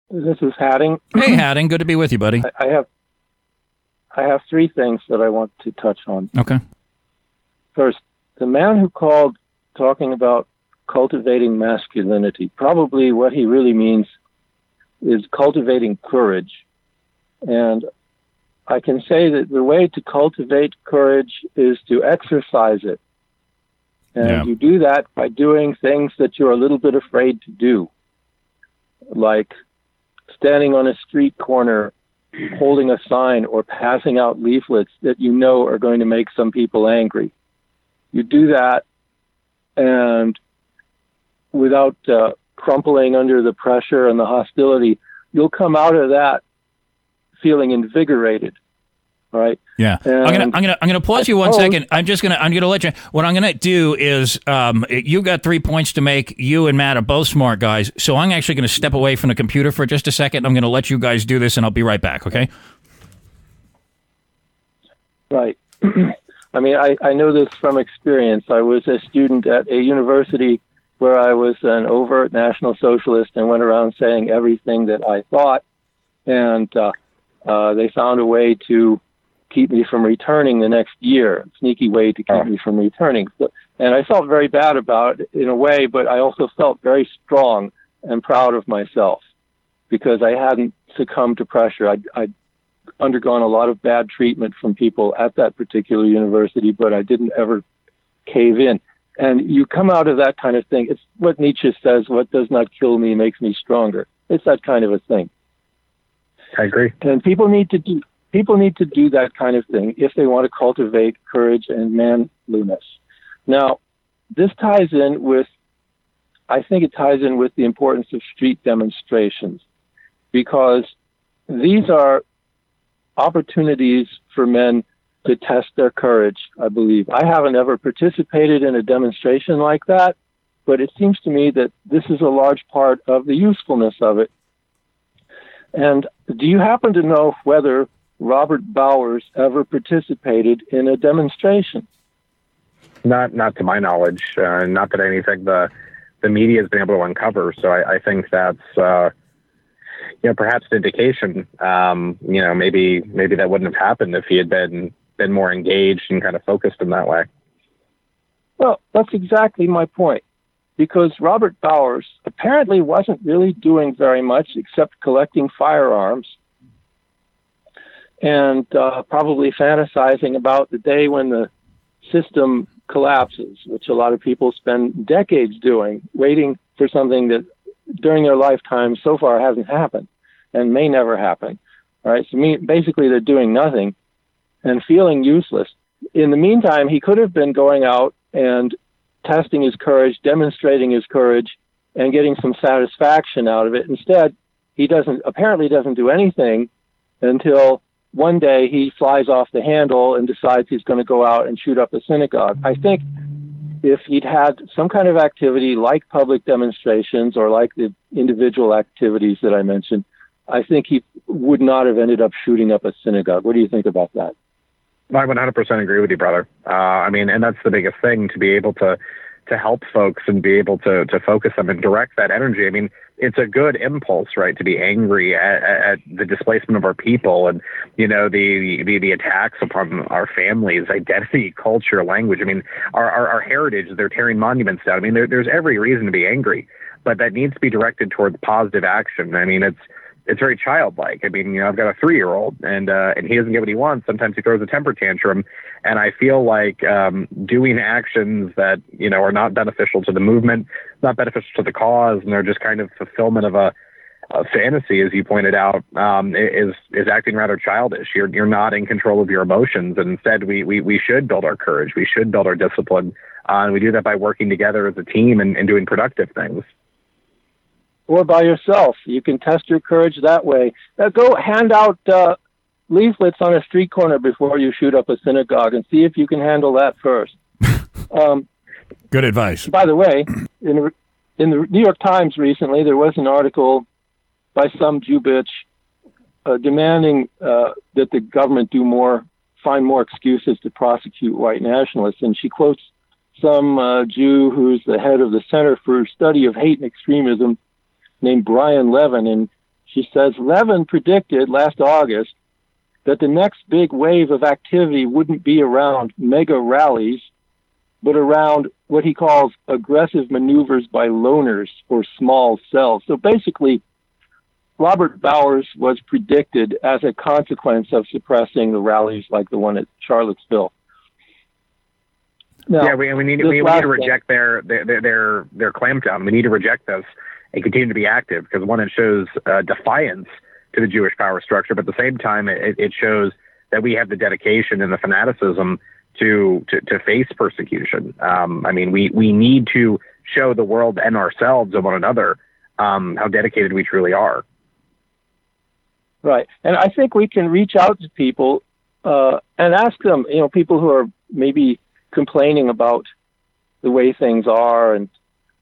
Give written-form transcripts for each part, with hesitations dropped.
This is Hadding. Hey, Hadding. Good to be with you, buddy. I have three things that I want to touch on. Okay. First, the man who called talking about cultivating masculinity, probably what he really means is cultivating courage. And I can say that the way to cultivate courage is to exercise it. And you do that by doing things that you're a little bit afraid to do, like standing on a street corner, holding a sign, or passing out leaflets that you know are going to make some people angry. You do that, and without crumpling under the pressure and the hostility, you'll come out of that feeling invigorated. All right. Yeah. I'm gonna pause you 1 second. I'm gonna let you. What I'm gonna do is, you've got 3 points to make. You and Matt are both smart guys, so I'm actually gonna step away from the computer for just a second. I'm gonna let you guys do this, and I'll be right back. Okay. Right. I mean, I know this from experience. I was a student at a university where I was an overt National Socialist and went around saying everything that I thought, and they found a way to keep me from returning the next year, a sneaky way to keep me from returning. And I felt very bad about it in a way, but I also felt very strong and proud of myself because I hadn't succumbed to pressure. I'd undergone a lot of bad treatment from people at that particular university, but I didn't ever cave in. And you come out of that kind of thing. It's what Nietzsche says, what does not kill me makes me stronger. It's that kind of a thing. I agree. And people need to do that kind of thing if they want to cultivate courage and manliness. Now, this ties in with the importance of street demonstrations, because these are opportunities for men to test their courage, I believe. I haven't ever participated in a demonstration like that, but it seems to me that this is a large part of the usefulness of it. And do you happen to know whether Robert Bowers ever participated in a demonstration? Not to my knowledge. Not that anything the media has been able to uncover. So I think that's perhaps an indication. Maybe that wouldn't have happened if he had been more engaged and kind of focused in that way. Well, that's exactly my point. Because Robert Bowers apparently wasn't really doing very much except collecting firearms and probably fantasizing about the day when the system collapses, which a lot of people spend decades doing, waiting for something that during their lifetime so far hasn't happened and may never happen. All right, so basically they're doing nothing and feeling useless. In the meantime, he could have been going out and testing his courage, demonstrating his courage, and getting some satisfaction out of it. Instead, he apparently doesn't do anything until one day he flies off the handle and decides he's going to go out and shoot up a synagogue. I think if he'd had some kind of activity like public demonstrations or like the individual activities that I mentioned, I think he would not have ended up shooting up a synagogue. What do you think about that? I 100% agree with you, brother. And that's the biggest thing, to be able to help folks and be able to focus them and direct that energy. I mean, it's a good impulse, right, to be angry at the displacement of our people and, the attacks upon our families, identity, culture, language. I mean, our heritage, they're tearing monuments down. I mean, there's every reason to be angry, but that needs to be directed towards positive action. I mean, it's very childlike. I mean, I've got a 3-year-old and he doesn't get what he wants. Sometimes he throws a temper tantrum. And I feel like doing actions that, are not beneficial to the movement, not beneficial to the cause, and they're just kind of fulfillment of a fantasy, as you pointed out, is acting rather childish. You're not in control of your emotions. And instead, we should build our courage. We should build our discipline. And we do that by working together as a team and doing productive things. Or by yourself. You can test your courage that way. Go hand out leaflets on a street corner before you shoot up a synagogue and see if you can handle that first. Good advice. By the way, in the New York Times recently, there was an article by some Jew bitch demanding that the government find more excuses to prosecute white nationalists. And she quotes some Jew who's the head of the Center for Study of Hate and Extremism named Brian Levin, and She says Levin predicted last August that the next big wave of activity wouldn't be around mega rallies, but around what he calls aggressive maneuvers by loners or small cells. So basically, Robert Bowers was predicted as a consequence of suppressing the rallies like the one at Charlottesville. Now, yeah, we need to reject their clampdown. We need to reject this and continue to be active, because one, it shows defiance to the Jewish power structure, but at the same time, it shows that we have the dedication and the fanaticism to face persecution. I mean, we need to show the world and ourselves and one another how dedicated we truly are. Right. And I think we can reach out to people and ask them, people who are maybe complaining about the way things are and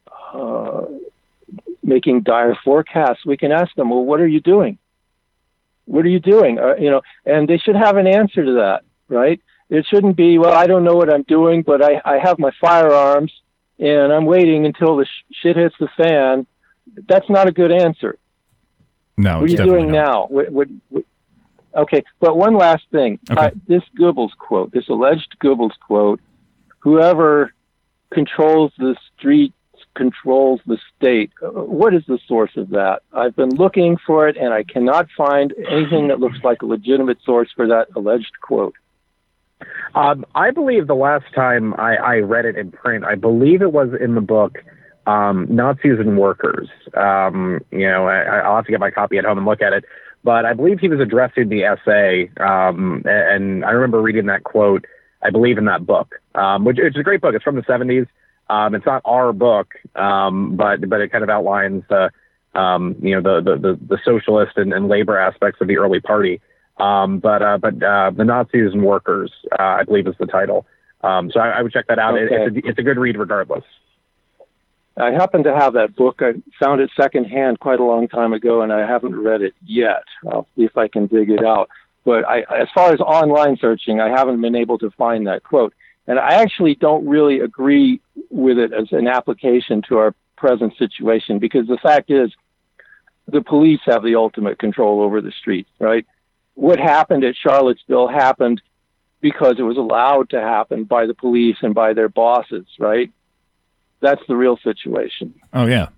making dire forecasts. We can ask them, well, what are you doing? What are you doing? And they should have an answer to that, right? It shouldn't be, well, I don't know what I'm doing, but I have my firearms and I'm waiting until the shit hits the fan. That's not a good answer. No, what are you doing now? Okay, but one last thing. Okay. This Goebbels quote, this alleged Goebbels quote, whoever controls the streets controls the state. What is the source of that? I've been looking for it, and I cannot find anything that looks like a legitimate source for that alleged quote. I believe the last time I read it in print, I believe it was in the book Nazis and Workers. I'll have to get my copy at home and look at it. But I believe he was addressing the essay, and I remember reading that quote, I believe, in that book, which is a great book. It's from the 70s. It's not our book, but it kind of outlines the socialist and labor aspects of the early party. But the Nazis and Workers, I believe, is the title. So I would check that out. Okay. It's a good read regardless. I happen to have that book. I found it secondhand quite a long time ago, and I haven't read it yet. I'll see if I can dig it out. But as far as online searching, I haven't been able to find that quote. And I actually don't really agree with it as an application to our present situation, because the fact is the police have the ultimate control over the streets, right? What happened at Charlottesville happened because it was allowed to happen by the police and by their bosses, right? That's the real situation. Oh, yeah.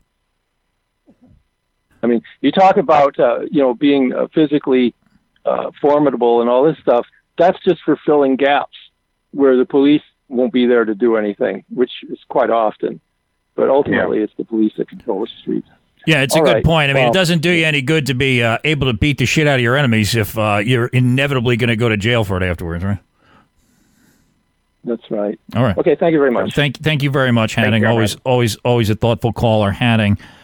I mean, you talk about, being physically formidable and all this stuff. That's just for filling gaps where the police won't be there to do anything, which is quite often. But ultimately, It's the police that control the streets. Yeah, it's a good point. I mean, it doesn't do you any good to be able to beat the shit out of your enemies if you're inevitably going to go to jail for it afterwards, right? That's right. All right. Okay, thank you very much. Thank you very much, Hanning. Thank you, Always a thoughtful caller, Hanning.